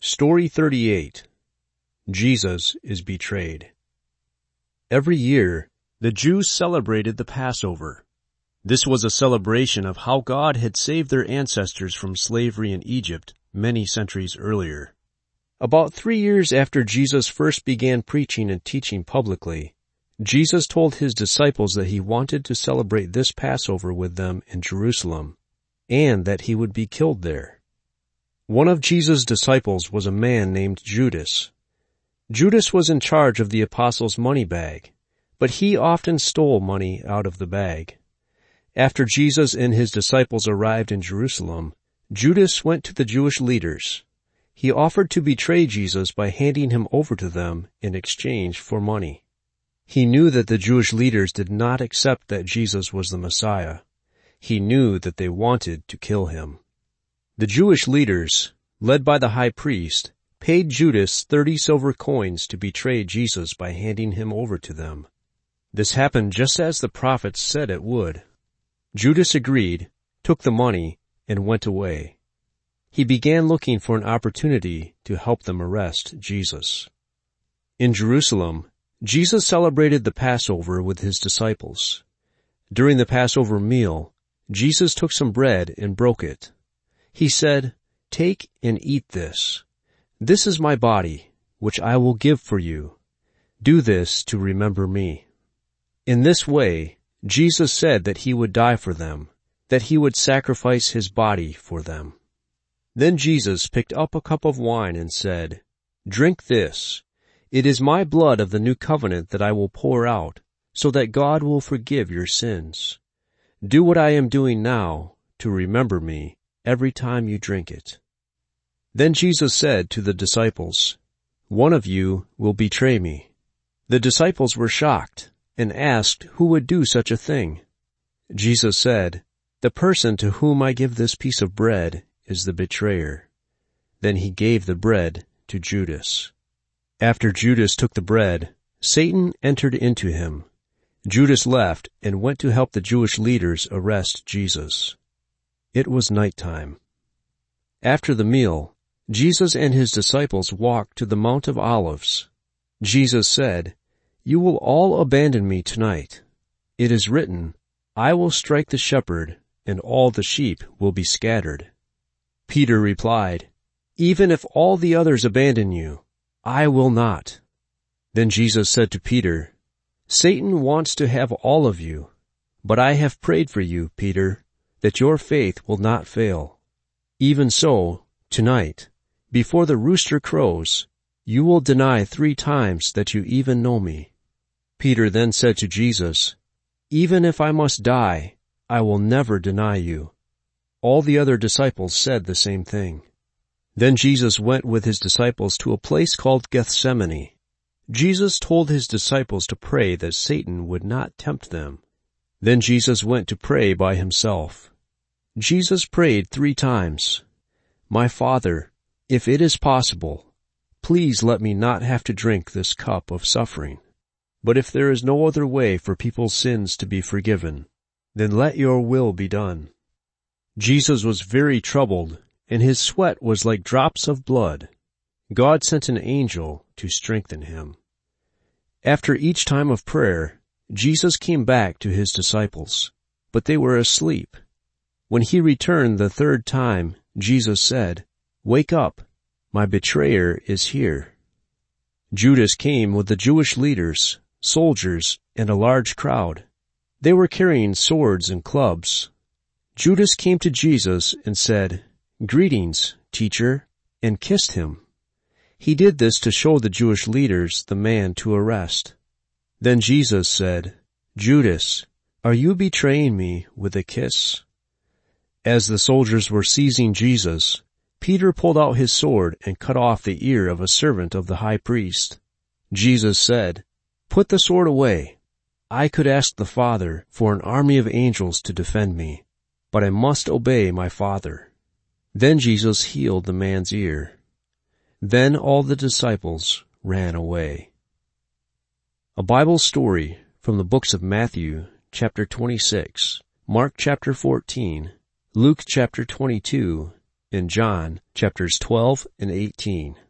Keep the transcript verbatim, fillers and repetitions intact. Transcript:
Story thirty-eight. Jesus is betrayed. Every year, the Jews celebrated the Passover. This was a celebration of how God had saved their ancestors from slavery in Egypt many centuries earlier. About three years after Jesus first began preaching and teaching publicly, Jesus told his disciples that he wanted to celebrate this Passover with them in Jerusalem, and that he would be killed there. One of Jesus' disciples was a man named Judas. Judas was in charge of the apostles' money bag, but he often stole money out of the bag. After Jesus and his disciples arrived in Jerusalem, Judas went to the Jewish leaders. He offered to betray Jesus by handing him over to them in exchange for money. He knew that the Jewish leaders did not accept that Jesus was the Messiah. He knew that they wanted to kill him. The Jewish leaders, led by the high priest, paid Judas thirty silver coins to betray Jesus by handing him over to them. This happened just as the prophets said it would. Judas agreed, took the money, and went away. He began looking for an opportunity to help them arrest Jesus. In Jerusalem, Jesus celebrated the Passover with his disciples. During the Passover meal, Jesus took some bread and broke it. He said, "Take and eat this. This is my body, which I will give for you. Do this to remember me." In this way, Jesus said that he would die for them, that he would sacrifice his body for them. Then Jesus picked up a cup of wine and said, "Drink this. It is my blood of the new covenant that I will pour out, so that God will forgive your sins. Do what I am doing now to remember me every time you drink it." Then Jesus said to the disciples, "One of you will betray me." The disciples were shocked and asked who would do such a thing. Jesus said, "The person to whom I give this piece of bread is the betrayer." Then he gave the bread to Judas. After Judas took the bread, Satan entered into him. Judas left and went to help the Jewish leaders arrest Jesus. It was nighttime. After the meal, Jesus and his disciples walked to the Mount of Olives. Jesus said, "You will all abandon me tonight. It is written, 'I will strike the shepherd, and all the sheep will be scattered.'" Peter replied, "Even if all the others abandon you, I will not." Then Jesus said to Peter, "Satan wants to have all of you, but I have prayed for you, Peter, that your faith will not fail. Even so, tonight, before the rooster crows, you will deny three times that you even know me." Peter then said to Jesus, "Even if I must die, I will never deny you." All the other disciples said the same thing. Then Jesus went with his disciples to a place called Gethsemane. Jesus told his disciples to pray that Satan would not tempt them. Then Jesus went to pray by himself. Jesus prayed three times, "My Father, if it is possible, please let me not have to drink this cup of suffering. But if there is no other way for people's sins to be forgiven, then let your will be done." Jesus was very troubled, and his sweat was like drops of blood. God sent an angel to strengthen him. After each time of prayer, Jesus came back to his disciples, but they were asleep. When he returned the third time, Jesus said, "Wake up, my betrayer is here." Judas came with the Jewish leaders, soldiers, and a large crowd. They were carrying swords and clubs. Judas came to Jesus and said, "Greetings, teacher," and kissed him. He did this to show the Jewish leaders the man to arrest. Then Jesus said, "Judas, are you betraying me with a kiss?" As the soldiers were seizing Jesus, Peter pulled out his sword and cut off the ear of a servant of the high priest. Jesus said, "Put the sword away. I could ask the Father for an army of angels to defend me, but I must obey my Father." Then Jesus healed the man's ear. Then all the disciples ran away. A Bible story from the books of Matthew, chapter twenty-six, Mark chapter fourteen, Luke chapter twenty-two, in John chapters twelve and eighteen.